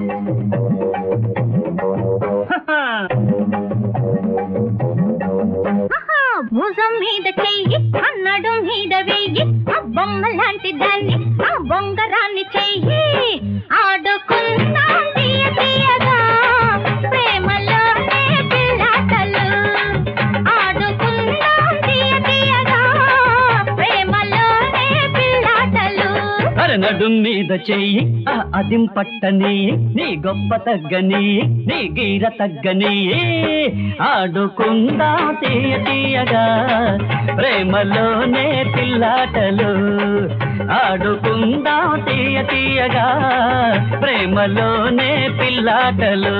భుజం మీద చెయ్యి అన్నడు మీద వెయ్యి ఆ బొమ్మ లాంటి దాన్ని ఆ బొంగరాన్ని చెయ్యి ఆడుకుందాం తీయ తీయగా ప్రేమలోనే పిల్లాటలు ఆడుకుందాం తీయ తీయగా ప్రేమలోనే పిల్లాటలు నడుం మీద చెయ్యి అదిం పట్టని నీ గొప్ప తగ్గని నీ గీర తగ్గని ఆడుకుందా తీయ తీయగా ప్రేమలోనే పిల్లాటలు ఆడుకుందా తీయ తీయగా ప్రేమలోనే పిల్లాటలు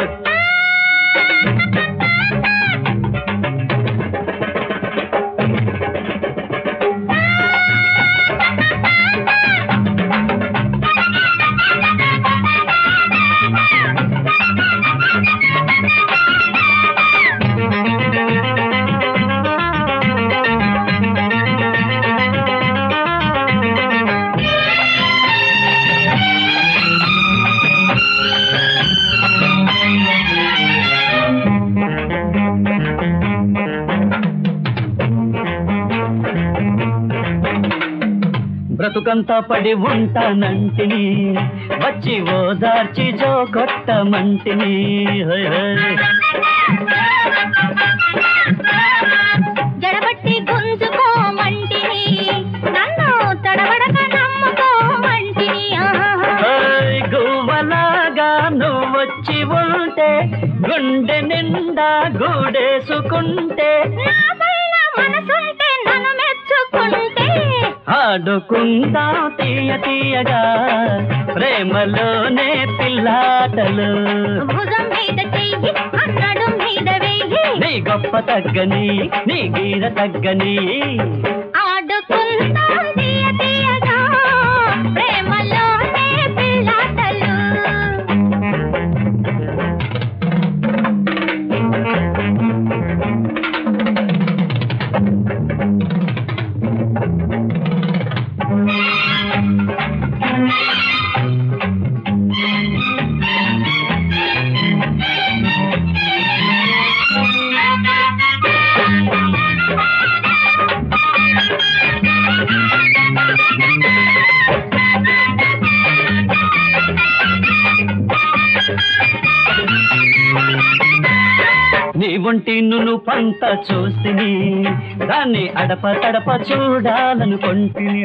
బ్రతుకంతా పడి ఉంటానంటిని వచ్చి ఓదార్చి జో కొట్టమంటిని జడబట్టి గుంజుకోమంటిని నన్ను తడబడక నమ్ముకోమంటిని గువ్వలాగా నువ్వొచ్చి ఉంటే గుండె నిండా గూడేసుకుంటే మనసుంటే నన్ను మెచ్చుకుంటే ఆడుకుందా తీయ తీయగా ప్రేమలోనే పిల్లాటలు భుజం మీద చెయ్యి అన్నడు మీద వెయ్యి నీ గొప్ప తగ్గని నీ గీర తగ్గని ఆడుకుందాం తీయ తీయగా ప్రేమలోనే పిల్లాటలు నీ ఒంటి నును పంట చూస్తిని దాన్ని అడప తడప చూడాలనుకుంటుని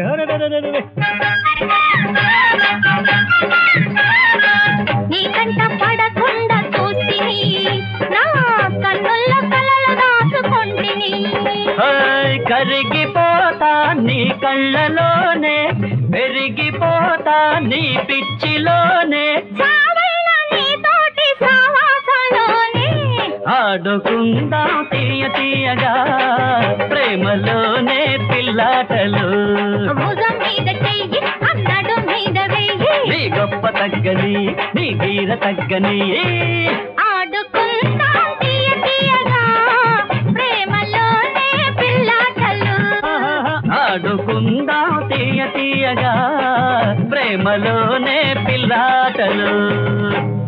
నీ కంట పడకుండా చూస్తిని నా కన్నుల్లో కలలు దాచుకుంటిని కరిగిపోతా నీ కళ్ళలోనే పెరిగిపోతా నీ పిచ్చిలోనే ఆడుకుందా తీయ తీయగా ప్రేమలోనే పిల్లాటలు భుజం మీద చెయ్యి అన్నడు మీద వెయ్యి నీ గొప్ప తగ్గని నీ గీర తగ్గని ఆడుకుందాం తీయ తీయగా ప్రేమలోనే పిల్లాటలు ఆడుకుందా తీయ తీయగా ప్రేమలోనే పిల్లాటలు